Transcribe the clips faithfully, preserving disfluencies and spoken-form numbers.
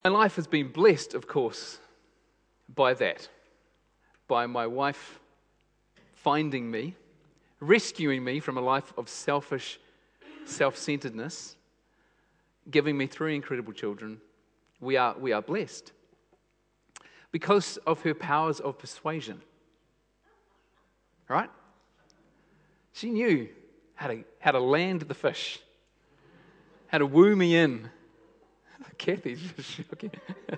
My life has been blessed, of course, by that, by my wife finding me, rescuing me from a life of selfish self-centeredness, giving me three incredible children. We are, we are blessed because of her powers of persuasion. Right? She knew how to, how to land the fish, how to woo me in. Kathy's just shocking.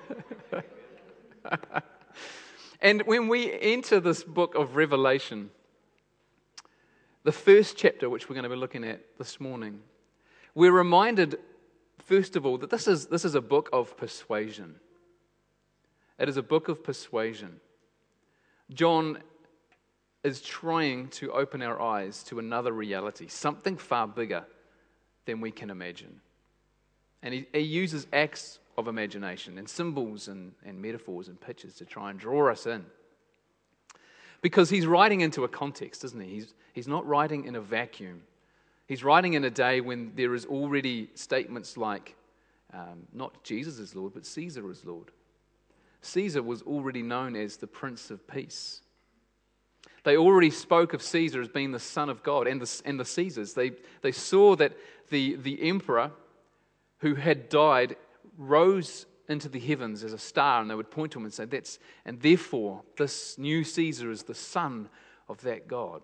And when we enter this book of Revelation, the first chapter, which we're going to be looking at this morning, we're reminded, first of all, that this is, this is a book of persuasion. It is a book of persuasion. John is trying to open our eyes to another reality, something far bigger than we can imagine. And he, he uses acts of imagination and symbols and, and metaphors and pictures to try and draw us in. Because he's writing into a context, isn't he? He's, he's not writing in a vacuum. He's writing in a day when there is already statements like, um, not Jesus is Lord, but Caesar is Lord. Caesar was already known as the Prince of Peace. They already spoke of Caesar as being the Son of God, and the, and the Caesars. They, they saw that the, the emperor who had died rose into the heavens as a star, and they would point to him and say, "That's and therefore this new Caesar is the son of that God."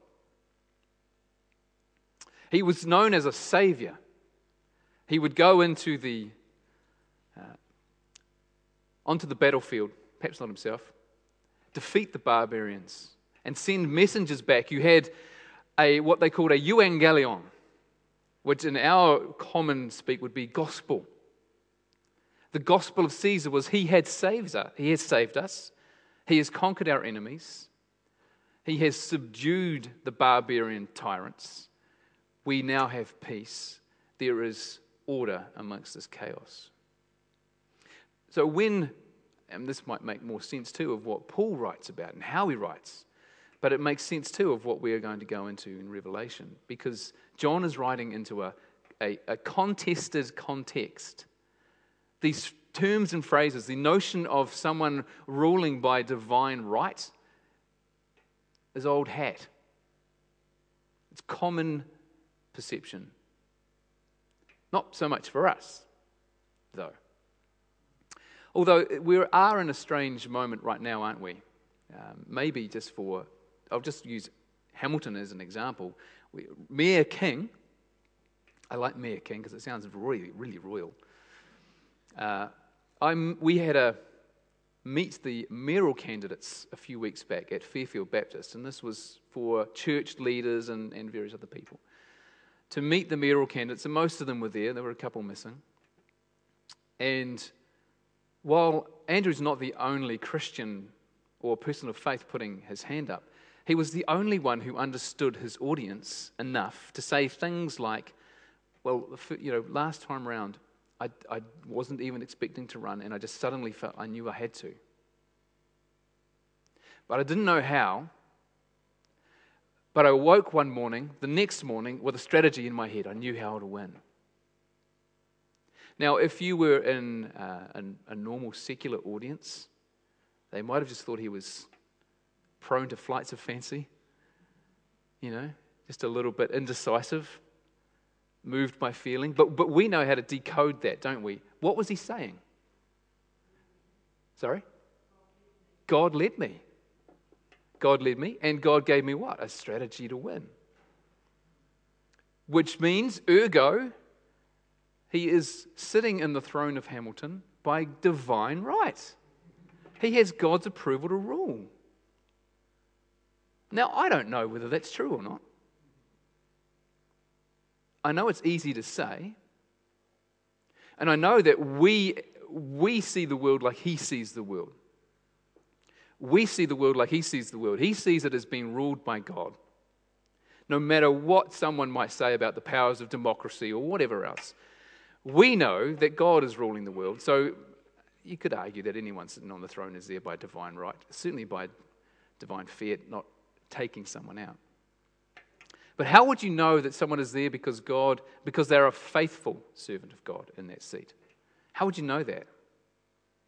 He was known as a savior. He would go into the uh, onto the battlefield, perhaps not himself, defeat the barbarians, and send messengers back. You had a what they called a euangelion, which in our common speak would be gospel. The gospel of Caesar was he had saved us. He has saved us. He has conquered our enemies. He has subdued the barbarian tyrants. We now have peace. There is order amongst this chaos. So when, and this might make more sense too of what Paul writes about and how he writes, but it makes sense too of what we are going to go into in Revelation, because John is writing into a, a, a contested context. These terms and phrases, the notion of someone ruling by divine right, is old hat. It's common perception. Not so much for us, though. Although we are in a strange moment right now, aren't we? Um, maybe just for, I'll just use Hamilton as an example. We, Mayor King, I like Mayor King because it sounds really, really royal. Uh, I'm, we had a meet the mayoral candidates a few weeks back at Fairfield Baptist, and this was for church leaders and, and various other people. To meet the mayoral candidates, and most of them were there, there were a couple missing. And while Andrew's not the only Christian or person of faith putting his hand up, he was the only one who understood his audience enough to say things like, well, you know, last time round, I, I wasn't even expecting to run, and I just suddenly felt I knew I had to. But I didn't know how. But I woke one morning, the next morning, with a strategy in my head. I knew how to win. Now, if you were in uh, an, a normal secular audience, they might have just thought he was prone to flights of fancy, you know, just a little bit indecisive, moved by feeling. But but we know how to decode that, don't we? What was he saying? Sorry? God led me. God led me, and God gave me what? A strategy to win. Which means, ergo, he is sitting in the throne of Hamilton by divine right. He has God's approval to rule. Now, I don't know whether that's true or not. I know it's easy to say, and I know that we we see the world like he sees the world. We see the world like he sees the world. He sees it as being ruled by God. No matter what someone might say about the powers of democracy or whatever else, we know that God is ruling the world. So you could argue that anyone sitting on the throne is there by divine right, certainly by divine fiat, not taking someone out. But how would you know that someone is there because God, because they're a faithful servant of God in that seat? How would you know that?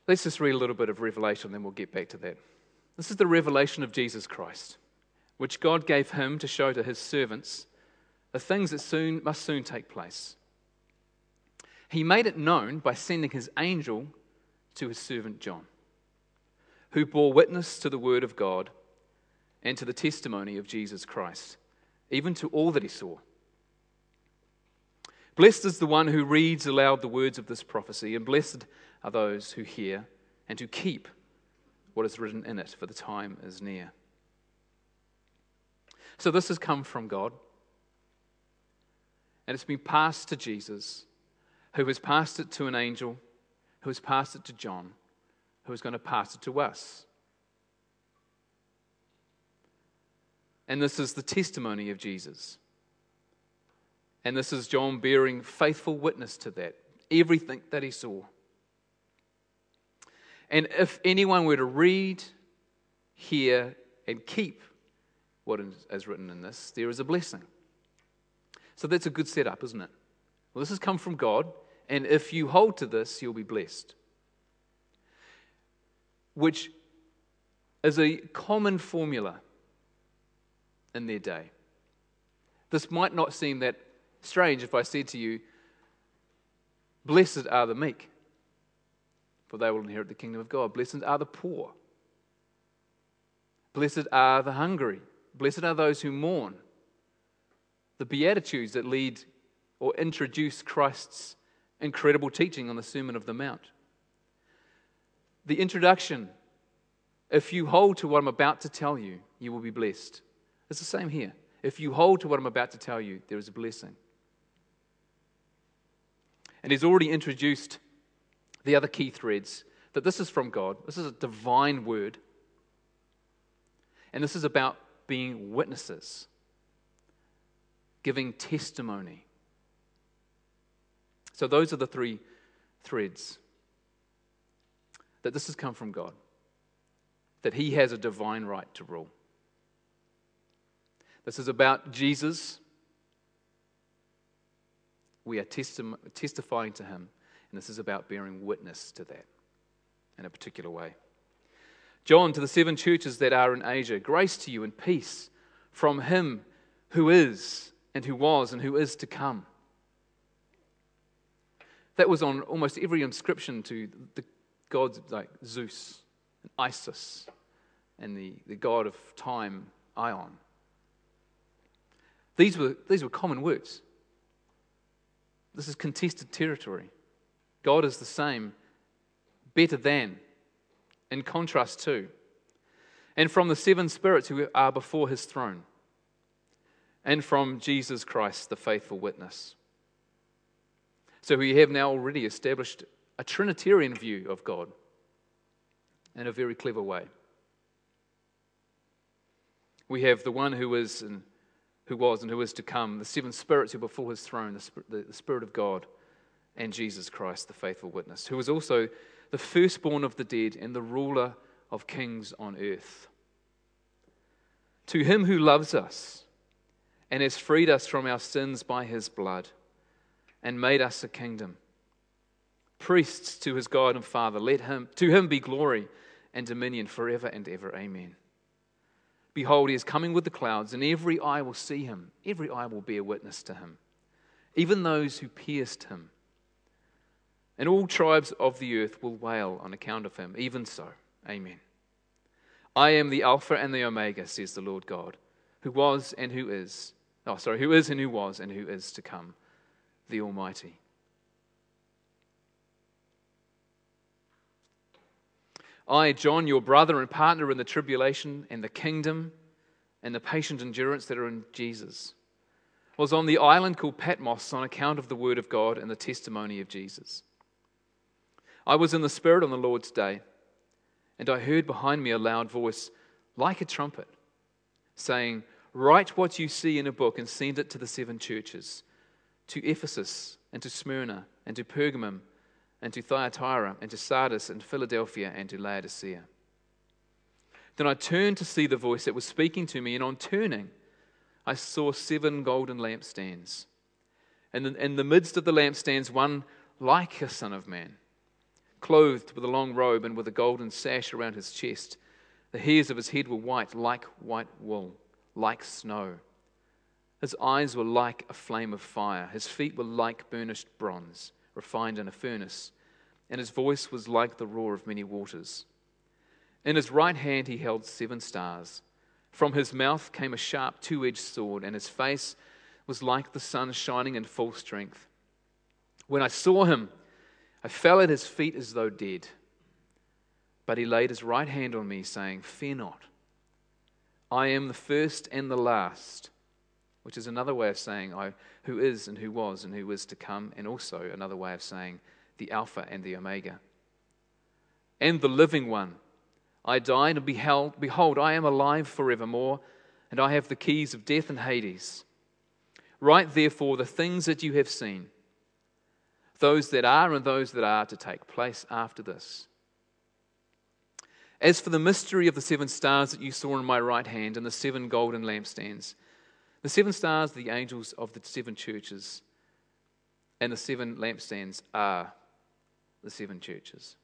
Let's just read a little bit of Revelation, then we'll get back to that. This is the revelation of Jesus Christ, which God gave him to show to his servants the things that soon must soon take place. He made it known by sending his angel to his servant John, who bore witness to the word of God and to the testimony of Jesus Christ, even to all that he saw. Blessed is the one who reads aloud the words of this prophecy, and blessed are those who hear and who keep what is written in it, for the time is near. So this has come from God, and it's been passed to Jesus, who has passed it to an angel, who has passed it to John, who is going to pass it to us. And this is the testimony of Jesus. And this is John bearing faithful witness to that, everything that he saw. And if anyone were to read, hear, and keep what is written in this, there is a blessing. So that's a good setup, isn't it? Well, this has come from God, and if you hold to this, you'll be blessed. Which is a common formula in their day. This might not seem that strange if I said to you, blessed are the meek, for they will inherit the kingdom of God. Blessed are the poor. Blessed are the hungry. Blessed are those who mourn. The Beatitudes that lead or introduce Christ's incredible teaching on the Sermon on the Mount. The introduction, if you hold to what I'm about to tell you, you will be blessed. It's the same here. If you hold to what I'm about to tell you, there is a blessing. And he's already introduced the other key threads, that this is from God. This is a divine word. And this is about being witnesses, giving testimony. So those are the three threads. That this has come from God. That he has a divine right to rule. This is about Jesus. We are testi- testifying to him. And this is about bearing witness to that in a particular way. John, to the seven churches that are in Asia, grace to you and peace from him who is and who was and who is to come. That was on almost every inscription to the gods like Zeus and Isis and the, the god of time, Ion. These were, these were common words. This is contested territory. God is the same, better than, in contrast to. And from the seven spirits who are before his throne. And from Jesus Christ, the faithful witness. So we have now already established a Trinitarian view of God in a very clever way. We have the one who is and who was and who is to come, the seven spirits who are before his throne, the, the Spirit of God, and Jesus Christ, the faithful witness, who is also the firstborn of the dead and the ruler of kings on earth. To him who loves us and has freed us from our sins by his blood and made us a kingdom, priests to his God and Father, let him to him be glory and dominion forever and ever. Amen. Behold, he is coming with the clouds, and every eye will see him. Every eye will bear witness to him, even those who pierced him. And all tribes of the earth will wail on account of him. Even so, amen. I am the Alpha and the Omega, says the Lord God, who was and who is, oh, sorry, who is and who was and who is to come, the Almighty. I, John, your brother and partner in the tribulation and the kingdom and the patient endurance that are in Jesus, was on the island called Patmos on account of the word of God and the testimony of Jesus. I was in the Spirit on the Lord's day, and I heard behind me a loud voice like a trumpet, saying, write what you see in a book and send it to the seven churches, to Ephesus and to Smyrna and to Pergamum and to Thyatira and to Sardis and Philadelphia and to Laodicea. Then I turned to see the voice that was speaking to me, and on turning, I saw seven golden lampstands. And in the midst of the lampstands, one like a son of man, clothed with a long robe and with a golden sash around his chest. The hairs of his head were white, like white wool, like snow. His eyes were like a flame of fire. His feet were like burnished bronze, refined in a furnace. And his voice was like the roar of many waters. In his right hand he held seven stars. From his mouth came a sharp two-edged sword, and his face was like the sun shining in full strength. When I saw him, I fell at his feet as though dead. But he laid his right hand on me, saying, "Fear not. I am the first and the last," which is another way of saying I, who is and who was and who is to come, and also another way of saying the Alpha and the Omega. And the living one. I died, and beheld, behold, I am alive forevermore, and I have the keys of death and Hades. Write therefore the things that you have seen, those that are and those that are to take place after this. As for the mystery of the seven stars that you saw in my right hand and the seven golden lampstands, the seven stars are the angels of the seven churches, and the seven lampstands are the seven churches.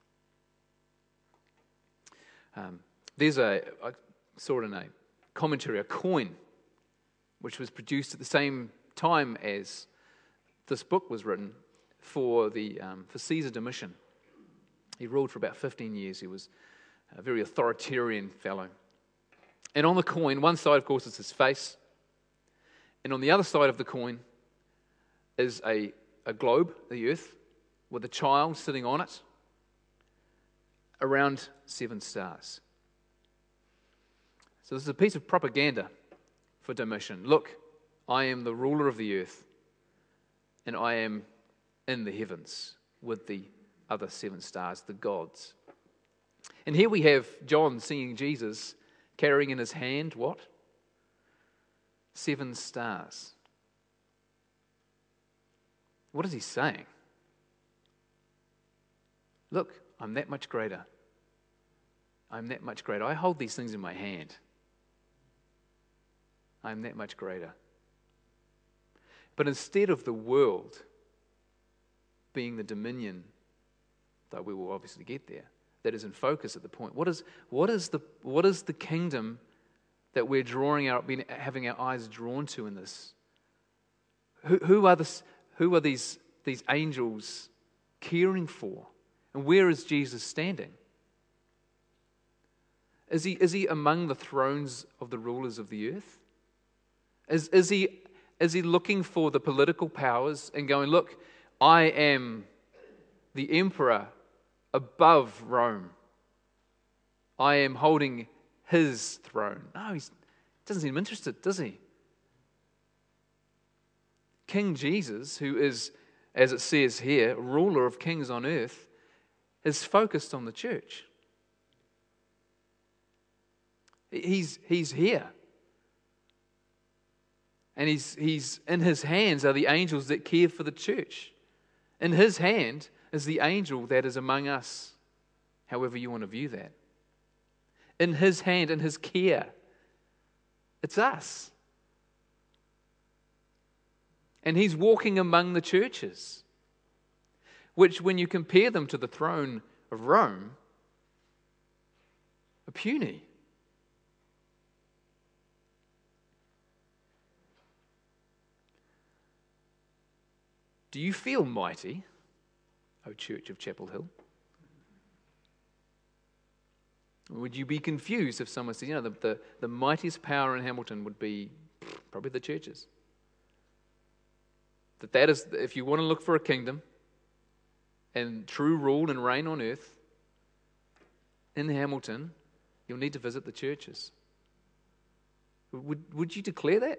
Um, there's a, I saw it in a commentary, a coin, which was produced at the same time as this book was written for the um, for Caesar Domitian. He ruled for about fifteen years. He was a very authoritarian fellow. And on the coin, one side, of course, is his face, and on the other side of the coin is a, a globe, the earth, with a child sitting on it, around seven stars. So this is a piece of propaganda for Domitian. Look, I am the ruler of the earth, and I am in the heavens with the other seven stars, the gods. And here we have John seeing Jesus carrying in his hand what? Seven stars. What is he saying? Look, I'm that much greater. I'm that much greater. I hold these things in my hand. I'm that much greater. But instead of the world being the dominion, though we will obviously get there, that is in focus at the point, what is what is the what is the kingdom that we're drawing out, being, having our eyes drawn to in this? Who, who are this? Who are these these angels caring for? And where is Jesus standing? Is he, is he among the thrones of the rulers of the earth? Is, is, he, is he looking for the political powers and going, look, I am the emperor above Rome. I am holding his throne. No, he doesn't seem interested, does he? King Jesus, who is, as it says here, ruler of kings on earth, is focused on the church. He's, he's here. And he's, he's in his hands are the angels that care for the church. In his hand is the angel that is among us, however you want to view that. In his hand, in his care, it's us. And he's walking among the churches, which when you compare them to the throne of Rome, are puny. Do you feel mighty, O Church of Chapel Hill? Would you be confused if someone said, you know, the, the, the mightiest power in Hamilton would be probably the churches? That that is, if you want to look for a kingdom and true rule and reign on earth, in Hamilton, you'll need to visit the churches. Would, would you declare that?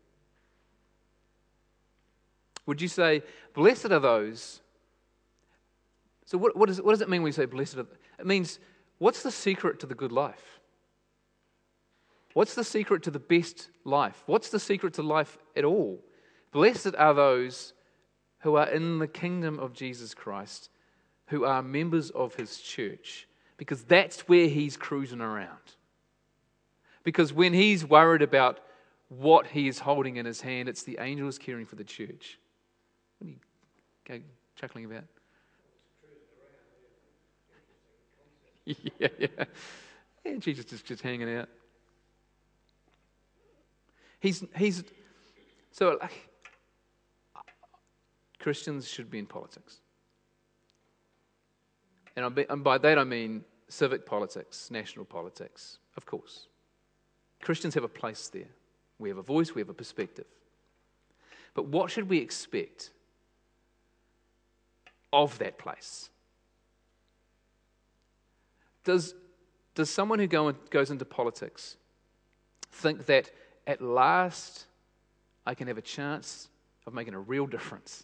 Would you say, blessed are those? So what, what, is, what does it mean when we say blessed are? It means, what's the secret to the good life? What's the secret to the best life? What's the secret to life at all? Blessed are those who are in the kingdom of Jesus Christ, who are members of his church, because that's where he's cruising around. Because when he's worried about what he is holding in his hand, it's the angels caring for the church. What are you chuckling about? yeah, yeah. Yeah, Jesus is just hanging out. He's, he's, so like, Christians should be in politics. And, I be, and by that I mean civic politics, national politics, of course. Christians have a place there. We have a voice, we have a perspective. But what should we expect of that place? Does, does someone who go in, goes into politics think that at last I can have a chance of making a real difference?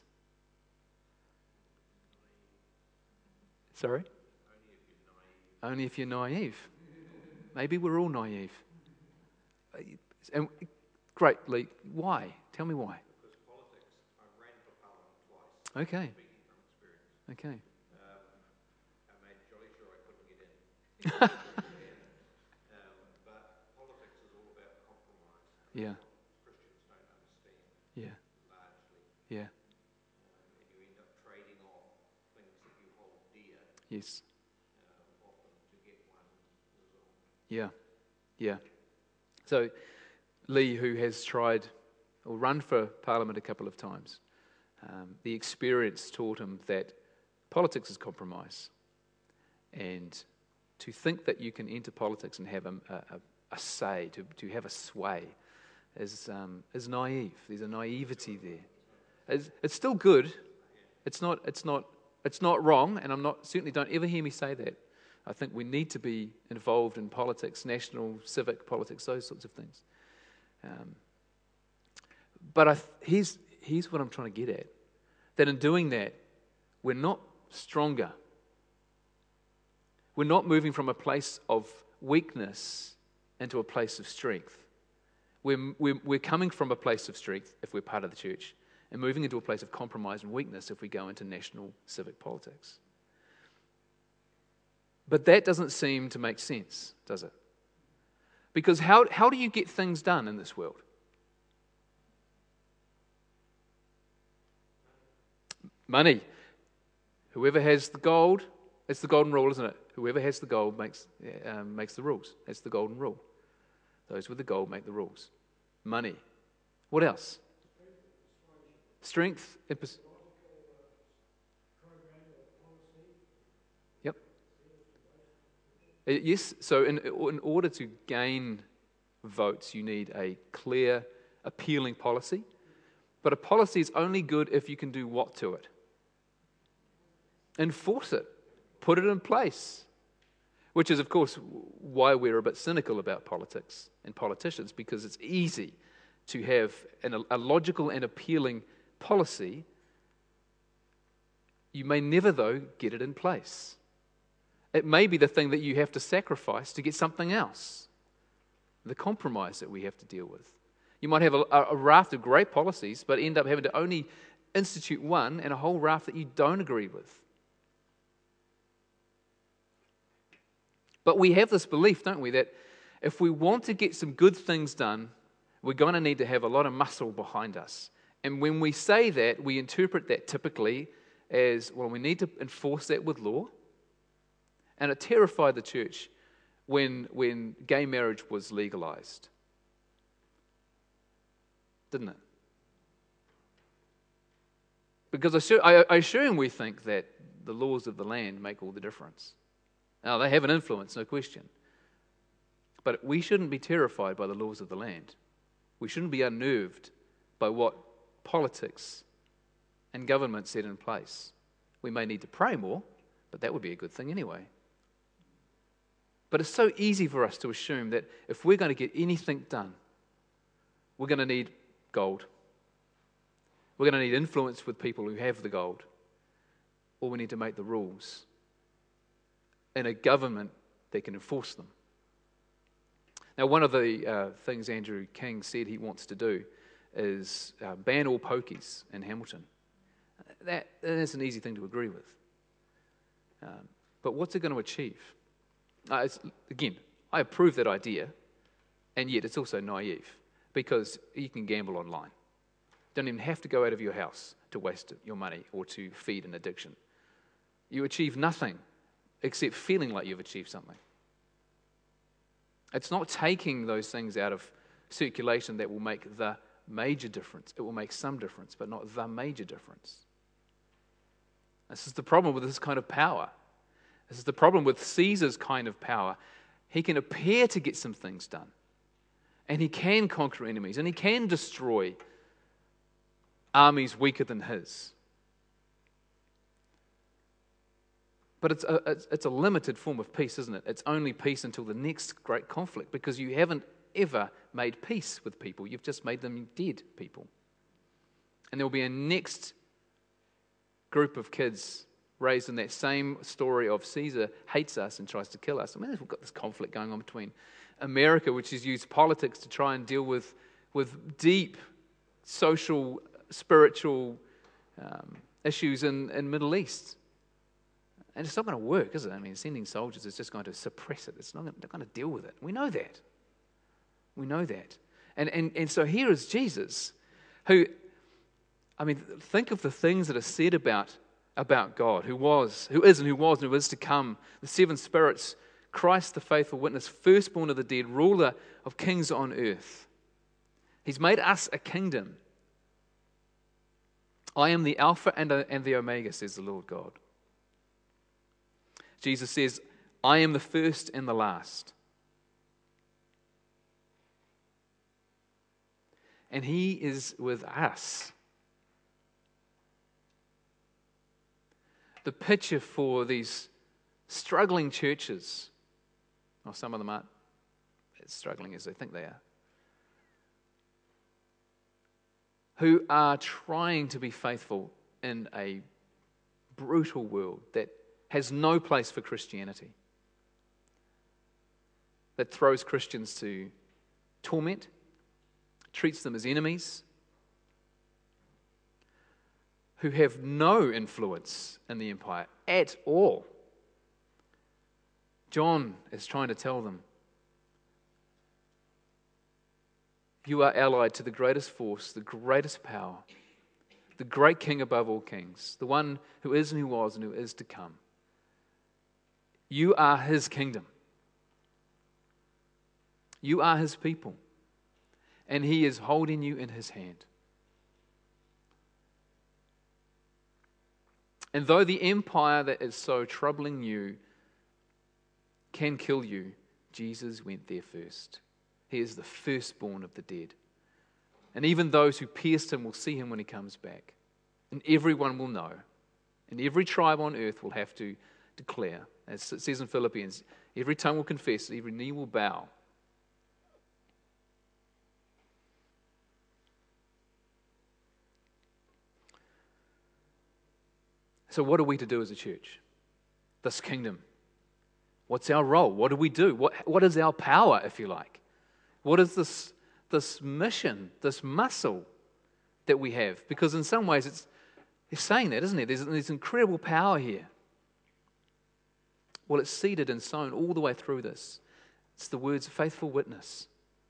Sorry? Only if you're naive. Maybe we're all naive. And great, Lee. Why? Tell me why. Because politics, I ran for Parliament twice. Okay. Speaking from experience. Okay. Um, I made jolly sure I couldn't get in. um, but politics is all about compromise. Yeah. Christians don't understand. Yeah. Largely. Yeah. Um, and you end up trading off things that you hold dear. Yes. Um, often to get one result. Yeah. Yeah. So, Lee, who has tried or run for Parliament a couple of times, um, the experience taught him that politics is compromise. And to think that you can enter politics and have a, a, a say, to, to have a sway, is, um, is naive. There's a naivety there. It's, it's still good. It's not, it's, not, it's not wrong, and I'm not, certainly don't ever hear me say that. I think we need to be involved in politics, national, civic politics, those sorts of things. Um, but I th- here's, here's what I'm trying to get at. That in doing that, we're not stronger. We're not moving from a place of weakness into a place of strength. We're, we're, we're coming from a place of strength if we're part of the church, and moving into a place of compromise and weakness if we go into national civic politics. But that doesn't seem to make sense, does it? Because how, how do you get things done in this world? Money. Whoever has the gold, it's the golden rule, isn't it? Whoever has the gold makes, um, makes the rules. That's the golden rule. Those with the gold make the rules. Money. What else? Strength. Impos- Yep. Uh, Yes, so in, in order to gain votes, you need a clear, appealing policy. But a policy is only good if you can do what to it? Enforce it. Put it in place. Which is, of course, why we're a bit cynical about politics and politicians, because it's easy to have an, a logical and appealing policy. You may never, though, get it in place. It may be the thing that you have to sacrifice to get something else. The compromise that we have to deal with. You might have a, a raft of great policies, but end up having to only institute one and a whole raft that you don't agree with. But we have this belief, don't we, that if we want to get some good things done, we're going to need to have a lot of muscle behind us. And when we say that, we interpret that typically as, well, we need to enforce that with law. And it terrified the church when, when gay marriage was legalized. Didn't it? Because I, assure, I, I assume we think that the laws of the land make all the difference. Now, they have an influence, no question. But we shouldn't be terrified by the laws of the land. We shouldn't be unnerved by what politics and government set in place. We may need to pray more, but that would be a good thing anyway. But it's so easy for us to assume that if we're going to get anything done, we're going to need gold. We're going to need influence with people who have the gold. Or we need to make the rules in a government that can enforce them. Now, one of the uh, things Andrew King said he wants to do is uh, ban all pokies in Hamilton. That, that is an easy thing to agree with. Um, but what's it going to achieve? Uh, it's, again, I approve that idea, and yet it's also naive, because you can gamble online. You don't even have to go out of your house to waste your money or to feed an addiction. You achieve nothing except feeling like you've achieved something. It's not taking those things out of circulation that will make the major difference. It will make some difference, but not the major difference. This is the problem with this kind of power. This is the problem with Caesar's kind of power. He can appear to get some things done, and he can conquer enemies, and he can destroy armies weaker than his. But it's a, it's a limited form of peace, isn't it? It's only peace until the next great conflict, because you haven't ever made peace with people. You've just made them dead people. And there will be a next group of kids raised in that same story of Caesar hates us and tries to kill us. I mean, we've got this conflict going on between America, which has used politics to try and deal with, with deep social, spiritual um, issues in in Middle East. And it's not going to work, is it? I mean, sending soldiers is just going to suppress it. It's not going, not going to deal with it. We know that. We know that. And, and, and so here is Jesus, who, I mean, think of the things that are said about, about God, who was, who is and who was and who is to come, the seven spirits, Christ the faithful witness, firstborn of the dead, ruler of kings on earth. He's made us a kingdom. I am the Alpha and, and the Omega, says the Lord God. Jesus says, I am the first and the last. And he is with us. The picture for these struggling churches, or some of them aren't as struggling as they think they are, who are trying to be faithful in a brutal world that has no place for Christianity, that throws Christians to torment, treats them as enemies, who have no influence in the empire at all. John is trying to tell them, you are allied to the greatest force, the greatest power, the great king above all kings, the one who is and who was and who is to come. You are his kingdom. You are his people. And he is holding you in his hand. And though the empire that is so troubling you can kill you, Jesus went there first. He is the firstborn of the dead. And even those who pierced him will see him when he comes back. And everyone will know. And every tribe on earth will have to declare, as it says in Philippians, every tongue will confess, every knee will bow. So what are we to do as a church? This kingdom. What's our role? What do we do? What, what is our power, if you like? What is this, this mission, this muscle that we have? Because in some ways it's, it's saying that, isn't it? There's, there's incredible power here. Well, it's seeded and sown all the way through this. It's the words faithful witness.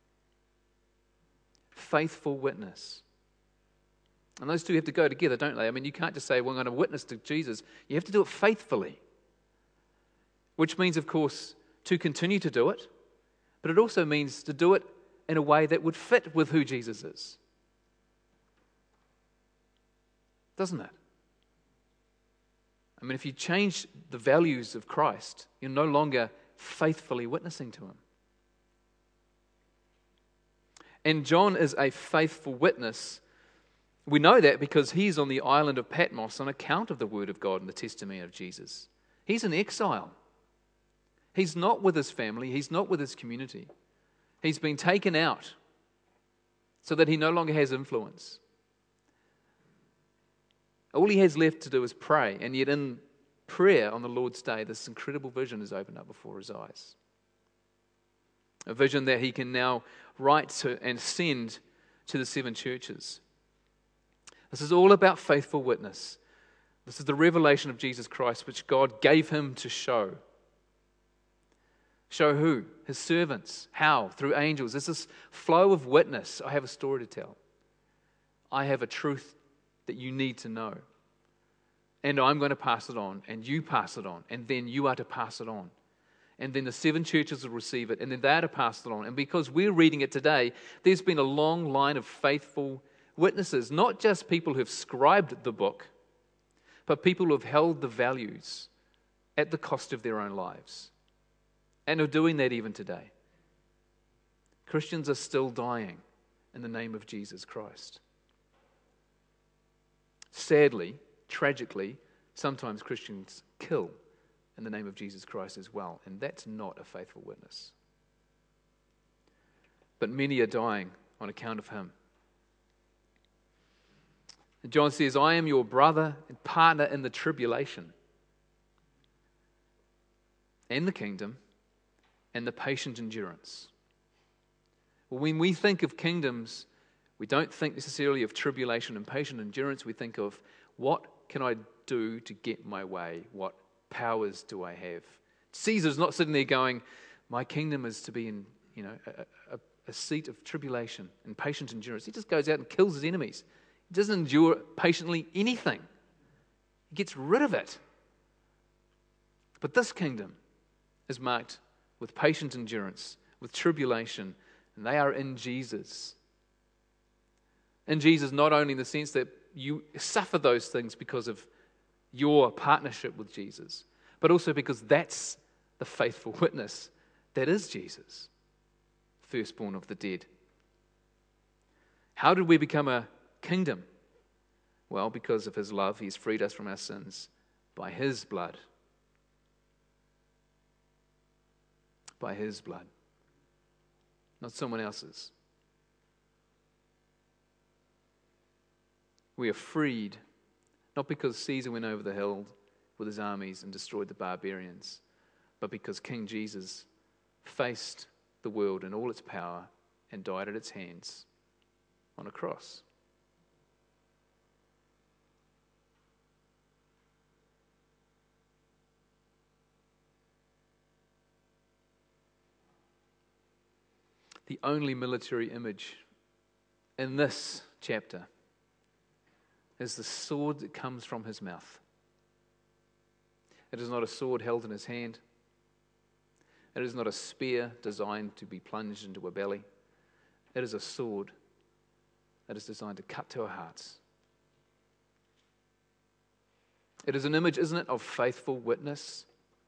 Faithful witness. And those two have to go together, don't they? I mean, you can't just say, well, I'm going to witness to Jesus. You have to do it faithfully. Which means, of course, to continue to do it. But it also means to do it in a way that would fit with who Jesus is. Doesn't it? I mean, if you change the values of Christ, you're no longer faithfully witnessing to him. And John is a faithful witness. We know that because he's on the island of Patmos on account of the word of God and the testimony of Jesus. He's in exile. He's not with his family. He's not with his community. He's been taken out so that he no longer has influence. All he has left to do is pray, and yet in prayer on the Lord's Day, this incredible vision is opened up before his eyes. A vision that he can now write to and send to the seven churches. This is all about faithful witness. This is the revelation of Jesus Christ, which God gave him to show. Show who? His servants. How? Through angels. There's this flow of witness. I have a story to tell. I have a truth that you need to know. And I'm going to pass it on, and you pass it on, and then you are to pass it on. And then the seven churches will receive it, and then they are to pass it on. And because we're reading it today, there's been a long line of faithful witnesses, not just people who've scribed the book, but people who have held the values at the cost of their own lives, and are doing that even today. Christians are still dying in the name of Jesus Christ. Sadly, tragically, sometimes Christians kill in the name of Jesus Christ as well, and that's not a faithful witness. But many are dying on account of him. And John says, I am your brother and partner in the tribulation and the kingdom and the patient endurance. Well, when we think of kingdoms, we don't think necessarily of tribulation and patient endurance. We think of, what can I do to get my way? What powers do I have? Caesar's not sitting there going, my kingdom is to be in, you know, a, a, a seat of tribulation and patient endurance. He just goes out and kills his enemies. He doesn't endure patiently anything. He gets rid of it. But this kingdom is marked with patient endurance, with tribulation, and they are in Jesus. In Jesus, not only in the sense that you suffer those things because of your partnership with Jesus, but also because that's the faithful witness that is Jesus, firstborn of the dead. How did we become a kingdom? Well, because of his love, he's freed us from our sins by his blood. By his blood, not someone else's. We are freed, not because Caesar went over the hill with his armies and destroyed the barbarians, but because King Jesus faced the world in all its power and died at its hands on a cross. The only military image in this chapter is the sword that comes from his mouth. It is not a sword held in his hand. It is not a spear designed to be plunged into a belly. It is a sword that is designed to cut to our hearts. It is an image, isn't it, of faithful witness?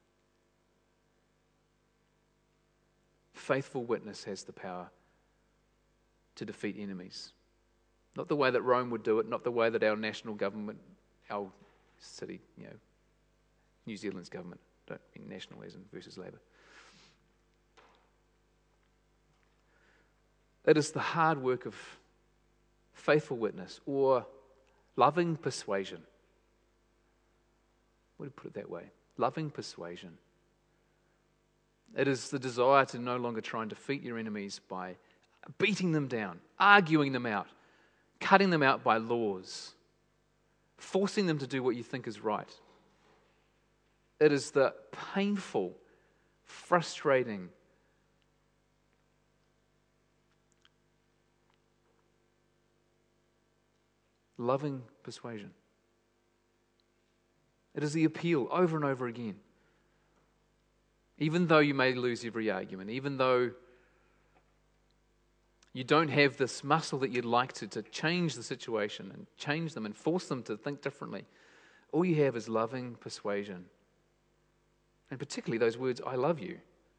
Faithful witness has the power to defeat enemies. Not the way that Rome would do it, not the way that our national government, our city, you know, New Zealand's government, don't mean national as in versus Labour. It is the hard work of faithful witness or loving persuasion. What do you put it that way? Loving persuasion. It is the desire to no longer try and defeat your enemies by beating them down, arguing them out, cutting them out by laws, forcing them to do what you think is right. It is the painful, frustrating, loving persuasion. It is the appeal over and over again. Even though you may lose every argument, even though you don't have this muscle that you'd like to, to change the situation and change them and force them to think differently, all you have is loving persuasion. And particularly those words, I love you.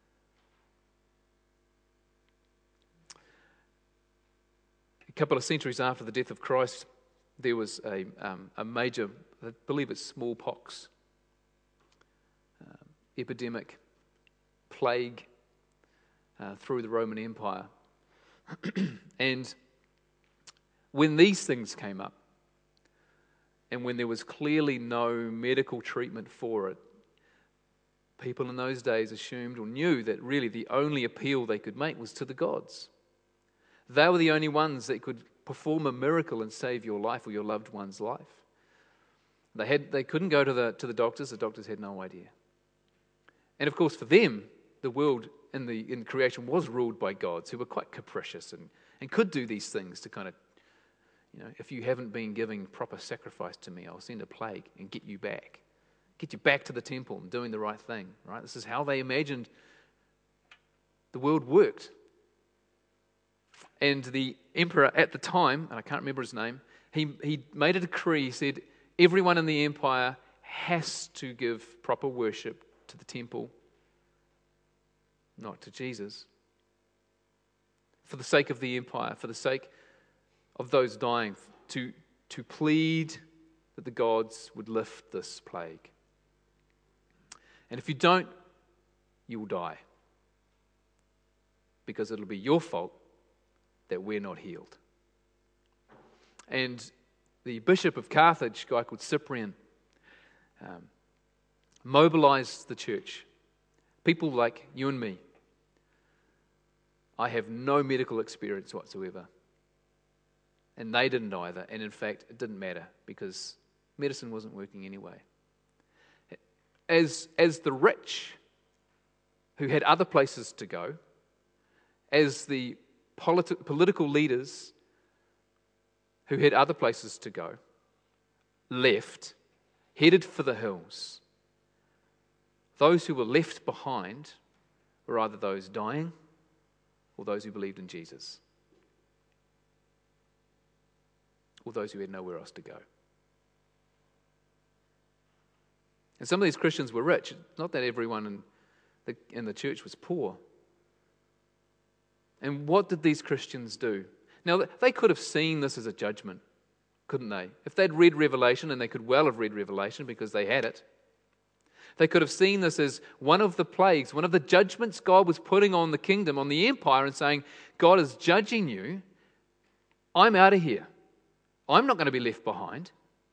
A couple of centuries after the death of Christ, there was a, um, a major, I believe it's smallpox uh, epidemic, plague uh, through the Roman Empire. And when these things came up, and when there was clearly no medical treatment for it, people in those days assumed or knew that really the only appeal they could make was to the gods. They were the only ones that could perform a miracle and save your life or your loved one's life. They had they couldn't go to the to the doctors. The doctors had no idea. And of course, for them, the world in the in creation was ruled by gods who were quite capricious and, and could do these things to kind of, You know, if you haven't been giving proper sacrifice to me, I'll send a plague and get you back. Get you back to the temple and doing the right thing, right? This is how they imagined the world worked. And the emperor at the time, and I can't remember his name, he, he made a decree. He said, everyone in the empire has to give proper worship to the temple, not to Jesus. For the sake of the empire, for the sake of those dying, to, to plead that the gods would lift this plague. And if you don't, you will die. Because it'll be your fault that we're not healed. And the bishop of Carthage, a guy called Cyprian, um, mobilized the church. People like you and me. I have no medical experience whatsoever. And they didn't either. And in fact, it didn't matter because medicine wasn't working anyway. As, as the rich who had other places to go, as the politi- political leaders who had other places to go, left, headed for the hills, those who were left behind were either those dying or those who believed in Jesus, or those who had nowhere else to go. And some of these Christians were rich. Not that everyone in the, in the church was poor. And what did these Christians do? Now, they could have seen this as a judgment, couldn't they? If they'd read Revelation, and they could well have read Revelation because they had it, they could have seen this as one of the plagues, one of the judgments God was putting on the kingdom, on the empire, and saying, God is judging you. I'm out of here. I'm not going to be left behind.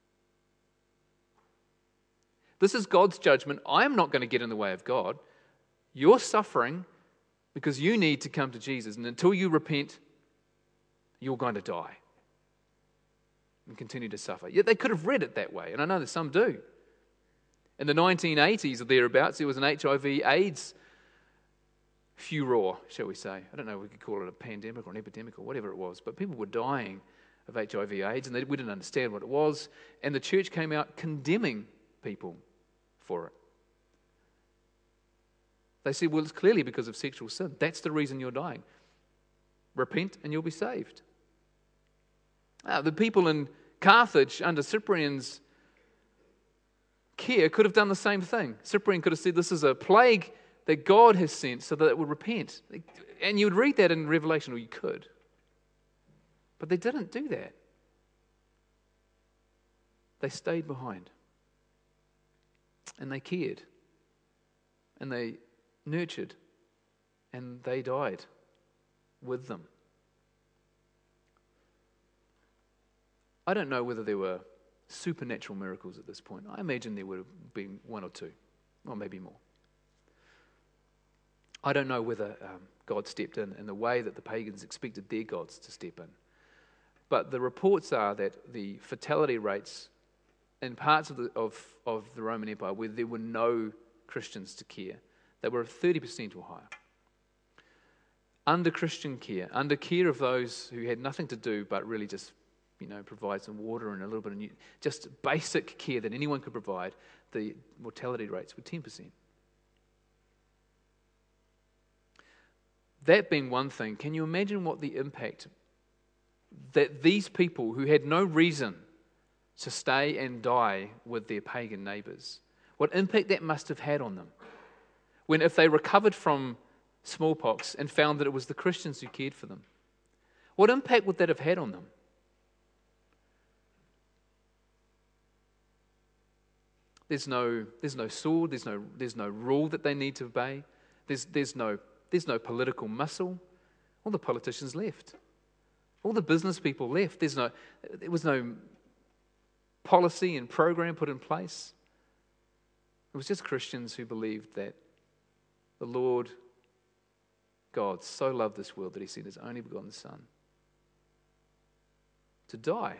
This is God's judgment. I'm not going to get in the way of God. You're suffering because you need to come to Jesus. And until you repent, you're going to die and continue to suffer. Yet they could have read it that way. And I know that some do. In the nineteen eighties or thereabouts, there was an H I V AIDS furor, shall we say. I don't know if we could call it a pandemic or an epidemic or whatever it was. But people were dying of H I V AIDS and they, we didn't understand what it was. And the church came out condemning people for it. They said, well, it's clearly because of sexual sin. That's the reason you're dying. Repent and you'll be saved. Uh, the people in Carthage under Cyprian's care could have done the same thing. Cyprian could have said, this is a plague that God has sent so that it would repent. And you would read that in Revelation, or you could. But they didn't do that. They stayed behind. And they cared. And they nurtured. And they died with them. I don't know whether there were supernatural miracles at this point. I imagine there would have been one or two, or maybe more. I don't know whether um, God stepped in in the way that the pagans expected their gods to step in. But the reports are that the fertility rates in parts of the, of, of the Roman Empire where there were no Christians to care, they were thirty percent or higher. Under Christian care, under care of those who had nothing to do but really just, you know, provide some water and a little bit of new, just basic care that anyone could provide, the mortality rates were ten percent. That being one thing, can you imagine what the impact that these people who had no reason to stay and die with their pagan neighbours, what impact that must have had on them? When if they recovered from smallpox and found that it was the Christians who cared for them, what impact would that have had on them? There's no, there's no sword, there's no, there's no rule that they need to obey. There's, there's, no, there's no political muscle. All the politicians left. All the business people left. There's no, there was no policy and program put in place. It was just Christians who believed that the Lord God so loved this world that he sent his only begotten Son to die.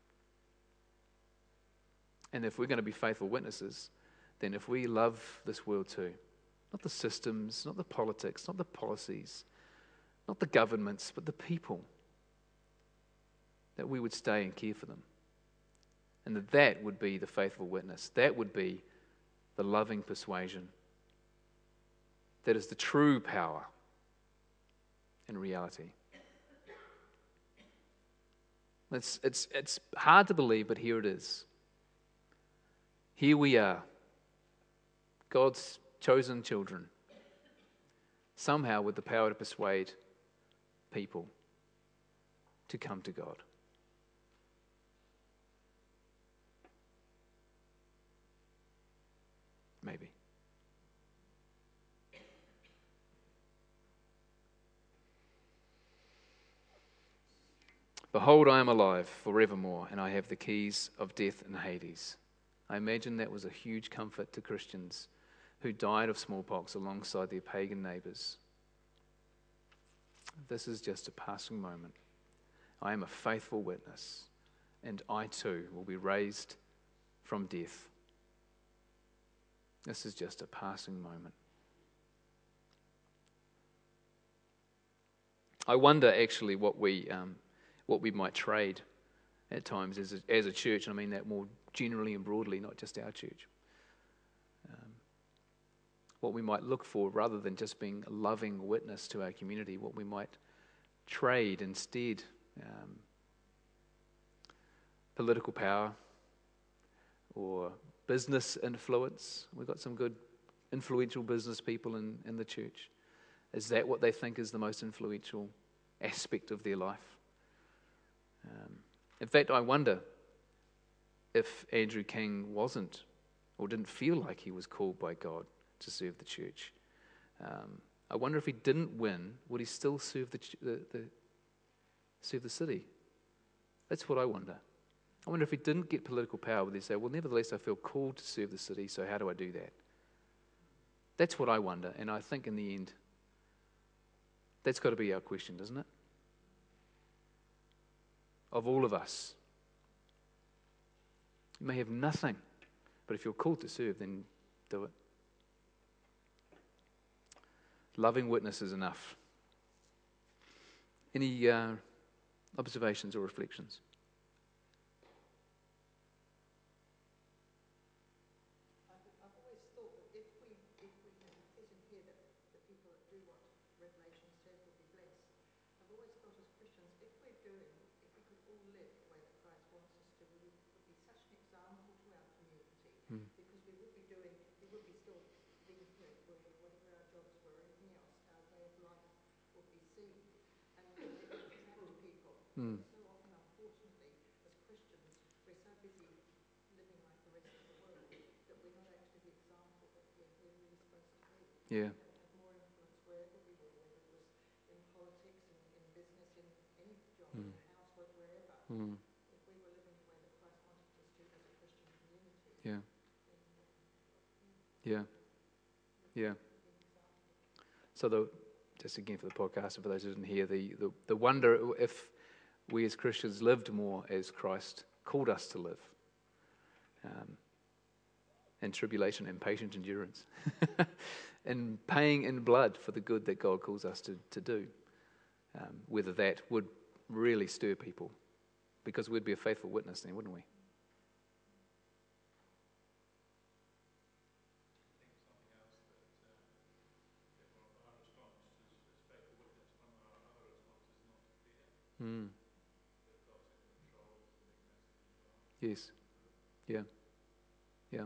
And if we're going to be faithful witnesses, then if we love this world too, not the systems, not the politics, not the policies, not the governments, but the people, that we would stay and care for them. And that that would be the faithful witness. That would be the loving persuasion. That is the true power in reality. It's, it's, it's hard to believe, but here it is. Here we are, God's chosen children, somehow with the power to persuade people to come to God. Maybe. Behold, I am alive forevermore, and I have the keys of death and Hades. I imagine that was a huge comfort to Christians who died of smallpox alongside their pagan neighbours. This is just a passing moment. I am a faithful witness, and I too will be raised from death. This is just a passing moment. I wonder actually what we um, what we might trade at times as a, as a church, and I mean that more generally and broadly, not just our church. Um, what we might look for rather than just being a loving witness to our community, what we might trade instead. Um, political power or business influence. We've got some good influential business people in, in the church. Is that what they think is the most influential aspect of their life? Um, in fact, I wonder if Andrew King wasn't or didn't feel like he was called by God to serve the church. Um, I wonder if he didn't win, would he still serve the, the, the serve the city? That's what I wonder. I wonder if he didn't get political power, would he say, well, nevertheless, I feel called to serve the city, so how do I do that? That's what I wonder, and I think in the end, that's got to be our question, doesn't it? Of all of us. You may have nothing, but if you're called to serve, then do it. Loving witness is enough. Any uh, observations or reflections? I've always thought that if we, if we, and it says in here that the people that do what Revelation says will be blessed. I've always thought as Christians, if we're doing, if we could all live the way that Christ wants us to, we would be such an example to our community, Mm. because we would be doing, we would be still being, you know, working, whatever our jobs were, anything else, our way of life would be seen, and it would attract people. Mm. So often, unfortunately, as Christians, we're so busy living like the rest of the world that we're not actually the example that we're, we're really supposed to be. Yeah. We have more influence wherever we were, whether it was in politics, in, in business, in any job, Mm. in housework, wherever. Mm. If we were living the way that Christ wanted us to as a Christian community, Yeah. then um, Yeah. Yeah. we'd be an example. So the just again for the podcast, and for those who didn't hear, the, the, the wonder if we as Christians lived more as Christ called us to live. Um, in tribulation and patient endurance. And paying in blood for the good that God calls us to, to do. Um, whether that would really stir people. Because we'd be a faithful witness then, wouldn't we? I think something else that uh, if our, our response is, is faithful witness, one of our other responses is not to fear, Mm. that God's in control is the big message as well. Yes. Yeah. Yeah.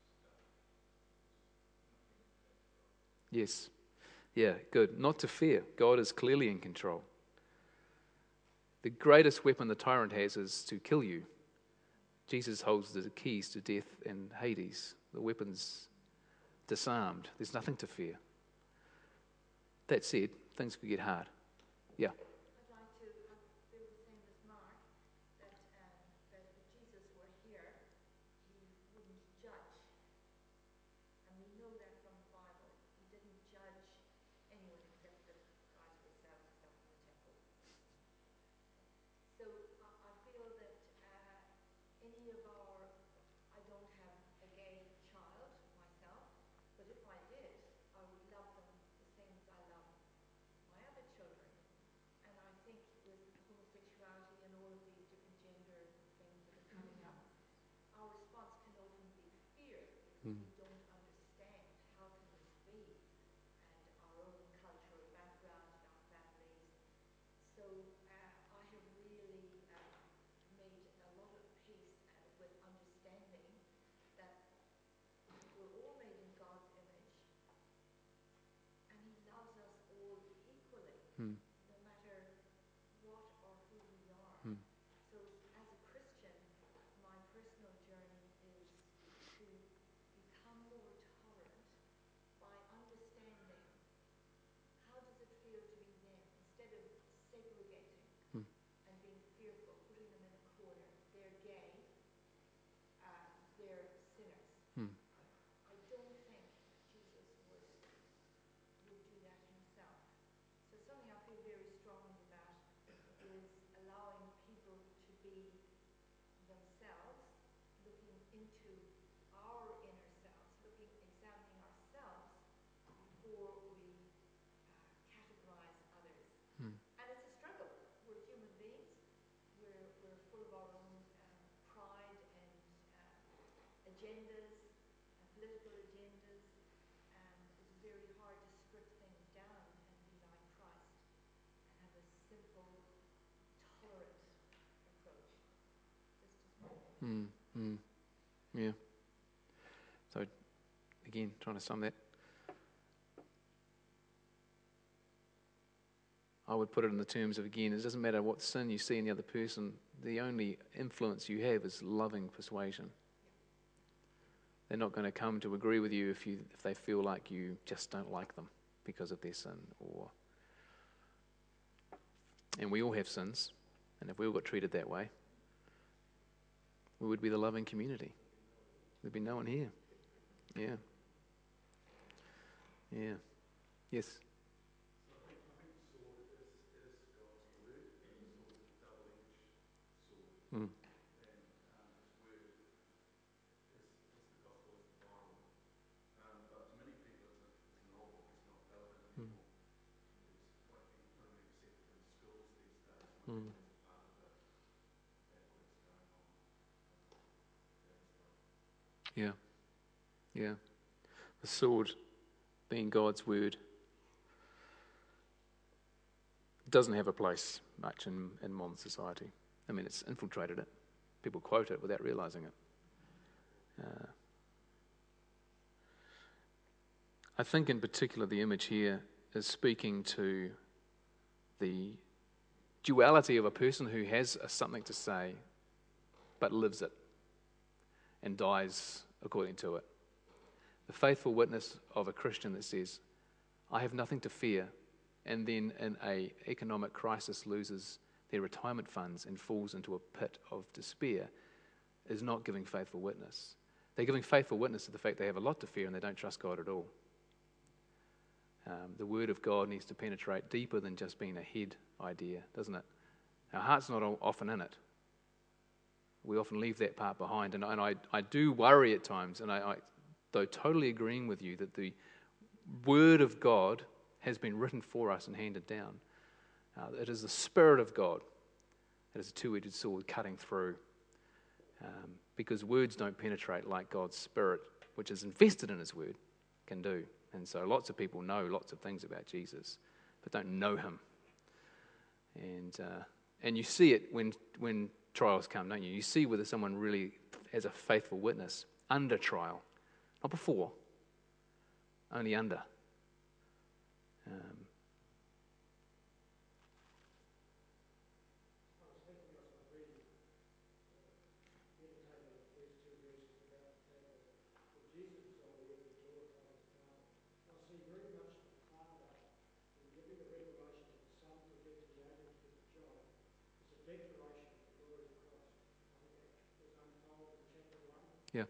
Yes. Yeah, good. Not to fear. God is clearly in control. The greatest weapon the tyrant has is to kill you. Jesus holds the keys to death and Hades. The weapon's disarmed. There's nothing to fear. That said, things could get hard. Yeah. I'd like to uh, feel the same as Mark, that, um, that if Jesus were here, he wouldn't judge. And we know that from the Bible. He didn't judge anyone except the guys who were selling stuff in the temple. So I, I feel that uh, any of our, I don't have a gay child myself, but if I did, I would love them the same as I love my other children. And agendas, uh, political agendas, um, it's very hard to strip things down and be like Christ and have a simple, tolerant approach. Just as my opinion. Mm, mm, yeah. So, again, trying to sum that. I would put it in the terms of, again, it doesn't matter what sin you see in the other person, the only influence you have is loving persuasion. They're not going to come to agree with you if you if they feel like you just don't like them because of their sin. Or, and we all have sins, and if we all got treated that way, we would be the loving community. There'd be no one here. Yeah. Yeah. Yes. Mm. Mm. Yeah. Yeah. The sword being God's word doesn't have a place much in, in modern society. I mean, it's infiltrated it. People quote it without realizing it. Uh, I think in particular the image here is speaking to the duality of a person who has a, something to say but lives it and dies according to it. The faithful witness of a Christian that says, I have nothing to fear, and then in a economic crisis loses their retirement funds and falls into a pit of despair, is not giving faithful witness. They're giving faithful witness to the fact they have a lot to fear and they don't trust God at all. Um, the word of God needs to penetrate deeper than just being a head idea, doesn't it? Our heart's not often in it. We often leave that part behind, and, and I, I do worry at times, and I, I, though totally agreeing with you that the word of God has been written for us and handed down. Uh, it is the Spirit of God. It is a two-edged sword cutting through. Um, because words don't penetrate like God's Spirit, which is invested in His word, can do. And so lots of people know lots of things about Jesus, but don't know Him. And uh, and you see it when when trials come, don't you? You see whether someone really has a faithful witness under trial, not before, only under. Um, yeah.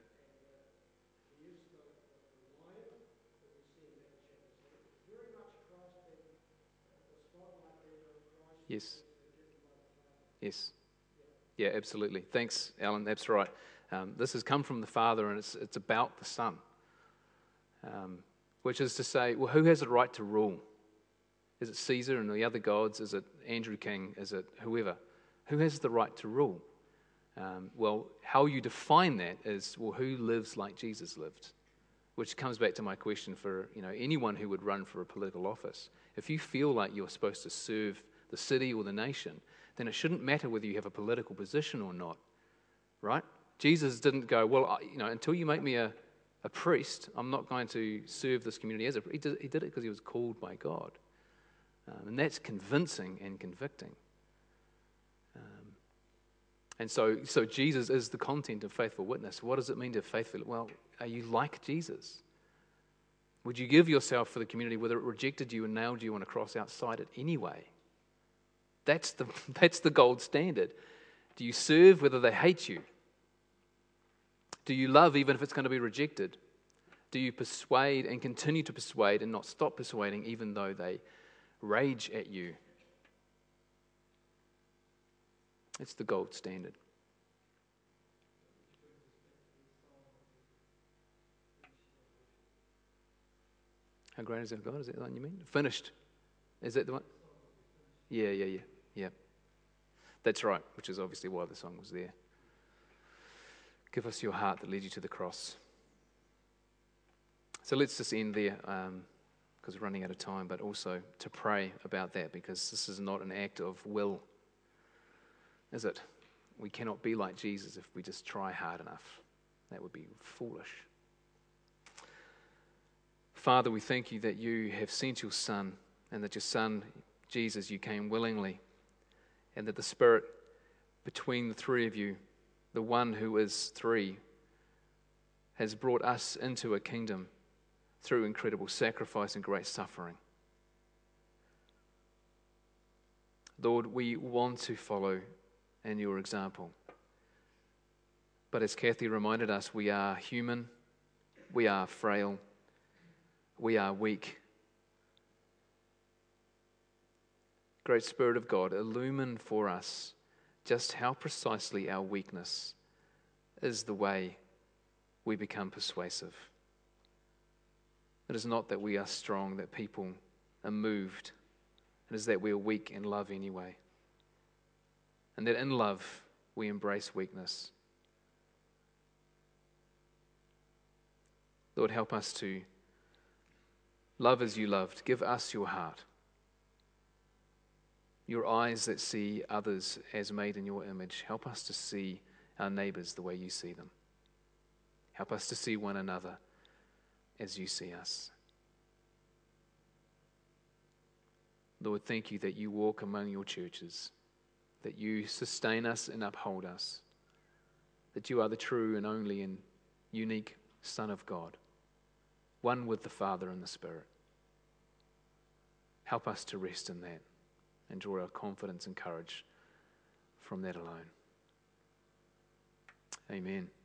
Yes. Yes. Yeah, absolutely. Thanks, Alan. That's right. Um, this has come from the Father, and it's it's about the Son. Um, which is to say, well, who has the right to rule? Is it Caesar and the other gods? Is it Andrew King? Is it whoever? Who has the right to rule? Um, well, how you define that is, well, who lives like Jesus lived? Which comes back to my question for, you know, anyone who would run for a political office. If you feel like you're supposed to serve the city or the nation, then it shouldn't matter whether you have a political position or not, right? Jesus didn't go, well, I, you know, until you make me a, a priest, I'm not going to serve this community as a priest. He did, he did it because he was called by God. Um, and that's convincing and convicting. Um, and so, so Jesus is the content of faithful witness. What does it mean to faithful? Well, are you like Jesus? Would you give yourself for the community whether it rejected you and nailed you on a cross outside it anyway? That's the, that's the gold standard. Do you serve whether they hate you? Do you love even if it's going to be rejected? Do you persuade and continue to persuade and not stop persuading even though they rage at you? It's the gold standard. How great is our God? Is that the one you mean? Finished. Is that the one? Yeah, yeah, yeah, yeah. That's right, which is obviously why the song was there. Give us your heart that led you to the cross. So let's just end there, um, because we're running out of time, but also to pray about that, because this is not an act of will, is it? We cannot be like Jesus if we just try hard enough. That would be foolish. Father, we thank you that you have sent your Son, and that your Son, Jesus, you came willingly, and that the Spirit between the three of you, the one who is three, has brought us into a kingdom through incredible sacrifice and great suffering. Lord, we want to follow in your example. But as Kathy reminded us, we are human, we are frail, we are weak. Great Spirit of God, illumine for us just how precisely our weakness is the way we become persuasive. It is not that we are strong, that people are moved. It is that we are weak in love anyway. And that in love, we embrace weakness. Lord, help us to love as you loved. Give us your heart, your eyes that see others as made in your image. Help us to see our neighbors the way you see them. Help us to see one another as you see us. Lord, thank you that you walk among your churches, that you sustain us and uphold us, that you are the true and only and unique Son of God, one with the Father and the Spirit. Help us to rest in that and draw our confidence and courage from that alone. Amen.